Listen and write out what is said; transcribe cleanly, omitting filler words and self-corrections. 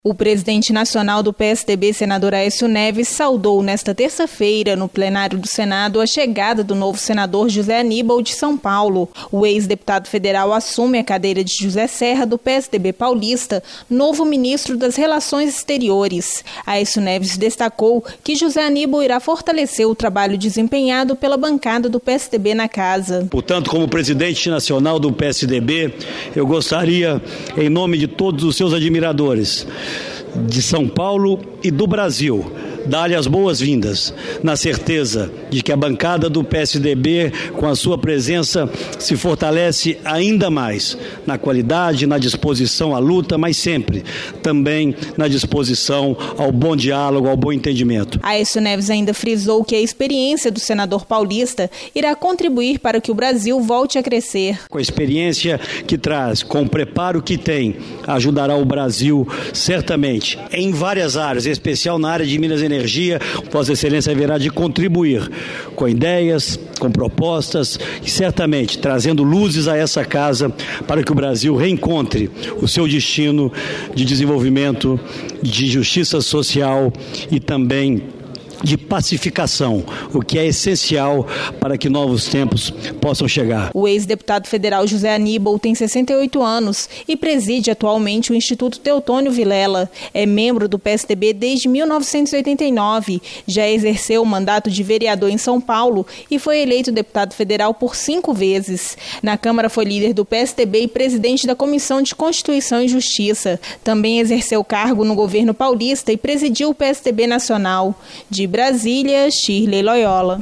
O presidente nacional do PSDB, senador Aécio Neves, saudou nesta terça-feira, no plenário do Senado, a chegada do novo senador José Aníbal de São Paulo. O ex-deputado federal assume a cadeira de José Serra, do PSDB paulista, novo ministro das Relações Exteriores. Aécio Neves destacou que José Aníbal irá fortalecer o trabalho desempenhado pela bancada do PSDB na casa. Portanto, como presidente nacional do PSDB, eu gostaria, em nome de todos os seus admiradores, de São Paulo e do Brasil, dar-lhe as boas-vindas, na certeza de que a bancada do PSDB, com a sua presença, se fortalece ainda mais na qualidade, na disposição à luta, mas sempre também na disposição ao bom diálogo, ao bom entendimento. Aécio Neves ainda frisou que a experiência do senador paulista irá contribuir para que o Brasil volte a crescer. Com a experiência que traz, com o preparo que tem, ajudará o Brasil certamente em várias áreas, em especial na área de Minas e Energia. Vossa Excelência haverá de contribuir com ideias, com propostas e certamente trazendo luzes a essa casa para que o Brasil reencontre o seu destino de desenvolvimento, de justiça social e também de pacificação, o que é essencial para que novos tempos possam chegar. O ex-deputado federal José Aníbal tem 68 anos e preside atualmente o Instituto Teotônio Vilela. É membro do PSDB desde 1989, já exerceu o mandato de vereador em São Paulo e foi eleito deputado federal por 5 vezes. Na Câmara foi líder do PSDB e presidente da Comissão de Constituição e Justiça. Também exerceu cargo no governo paulista e presidiu o PSDB nacional. De Brasília, Shirley Loyola.